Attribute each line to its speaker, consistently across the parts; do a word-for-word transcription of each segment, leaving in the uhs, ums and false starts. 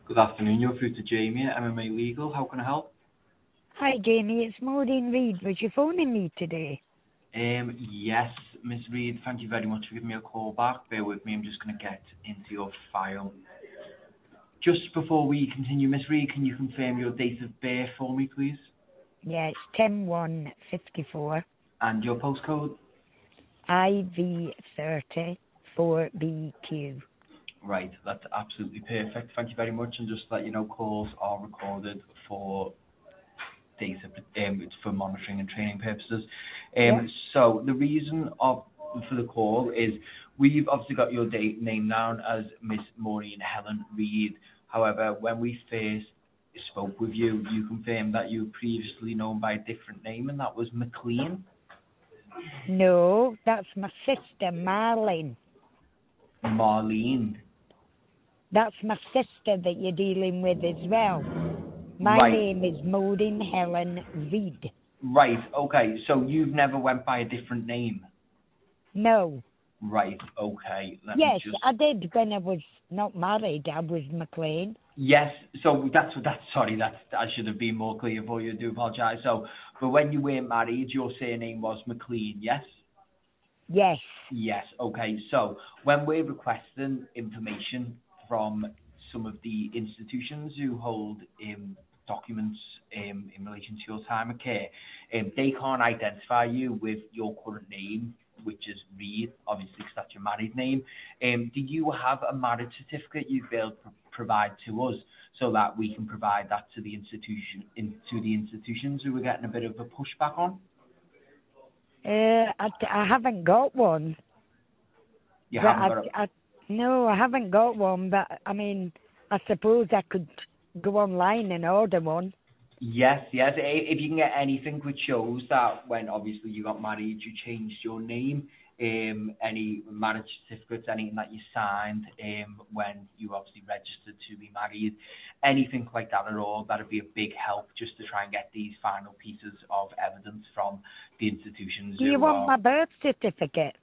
Speaker 1: Good afternoon. You're through to Jamie at M M A Legal. How can I help?
Speaker 2: Hi, Jamie. It's Maureen Reid. Was you phoning me today?
Speaker 1: Um, yes, Miss Reid, thank you very much for giving me a call back. Bear with me. I'm just going to get into your file. Just before we continue, Miss Reid, can you confirm your date of birth for me, please?
Speaker 2: Yeah, it's ten one fifty-four,
Speaker 1: And your postcode?
Speaker 2: I V thirty four B Q.
Speaker 1: Right, that's absolutely perfect. Thank you very much. And just to let you know, calls are recorded for data, um, it's for monitoring and training purposes.
Speaker 2: Yep.
Speaker 1: Um, so the reason of for the call is we've obviously got your date name down as Miss Maureen Helen Reid. However, when we first spoke with you, you confirmed that you were previously known by a different name, and that was McLean.
Speaker 2: No, that's my sister, Marlene.
Speaker 1: Marlene.
Speaker 2: That's my sister that you're dealing with as well. My
Speaker 1: Right,
Speaker 2: name is Maureen Helen Reid.
Speaker 1: right, okay. So you've never went by a different name.
Speaker 2: No.
Speaker 1: Right, okay. Let me
Speaker 2: Yes,
Speaker 1: just
Speaker 2: I did when I was not married. I was McLean.
Speaker 1: Yes, so that's that's sorry, that's I should have been more clear for you. I do apologise. So, but when you were married, your surname was McLean, yes?
Speaker 2: Yes.
Speaker 1: Yes. Okay. So when we're requesting information from some of the institutions who hold um, documents um, in relation to your time of care, um, they can't identify you with your current name, which is Reid, obviously, because that's your married name. Um, do you have a marriage certificate you'd be able to provide to us so that we can provide that to the institution, in, to the institutions who we're getting a bit of a pushback on?
Speaker 2: Uh, I, I haven't got one.
Speaker 1: You
Speaker 2: But
Speaker 1: haven't
Speaker 2: I,
Speaker 1: got a
Speaker 2: I, no, I haven't got one. But I mean, I suppose I could go online and order one.
Speaker 1: Yes, yes. I- If you can get anything which shows that when obviously you got married, you changed your name, um, any marriage certificates, anything that you signed, um, when you obviously registered to be married, anything like that at all, that'd be a big help just to try and get these final pieces of evidence from the institutions
Speaker 2: Do you
Speaker 1: who
Speaker 2: want
Speaker 1: are.
Speaker 2: my birth certificate?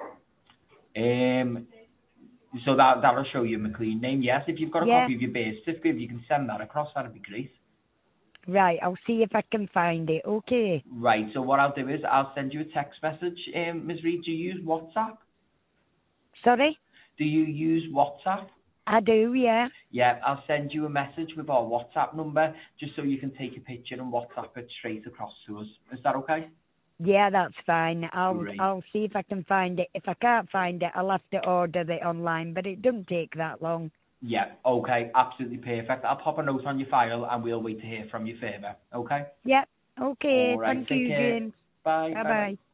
Speaker 1: Um, so that that'll show you McLean name. Yes, if you've got a
Speaker 2: Yeah.
Speaker 1: copy of your birth certificate, if you can send that across, that'd be great.
Speaker 2: Right. I'll see if I can find it. Okay.
Speaker 1: Right, so what I'll do is I'll send you a text message. Um, Miz Reid, do you use WhatsApp?
Speaker 2: Sorry?
Speaker 1: Do you use WhatsApp?
Speaker 2: I do. Yeah.
Speaker 1: Yeah, I'll send you a message with our WhatsApp number just so you can take a picture and WhatsApp it straight across to us. Is that okay?
Speaker 2: Yeah, that's fine. I'll
Speaker 1: Great.
Speaker 2: I'll see if I can find it. If I can't find it, I'll have to order it online. But it doesn't take that long.
Speaker 1: Yeah, okay, absolutely perfect. I'll pop a note on your file and we'll wait to hear from you further. Okay?
Speaker 2: Yep. Okay.
Speaker 1: All right,
Speaker 2: Thank
Speaker 1: take
Speaker 2: you,
Speaker 1: care.
Speaker 2: James.
Speaker 1: Bye,
Speaker 2: Bye
Speaker 1: bye bye.
Speaker 2: bye.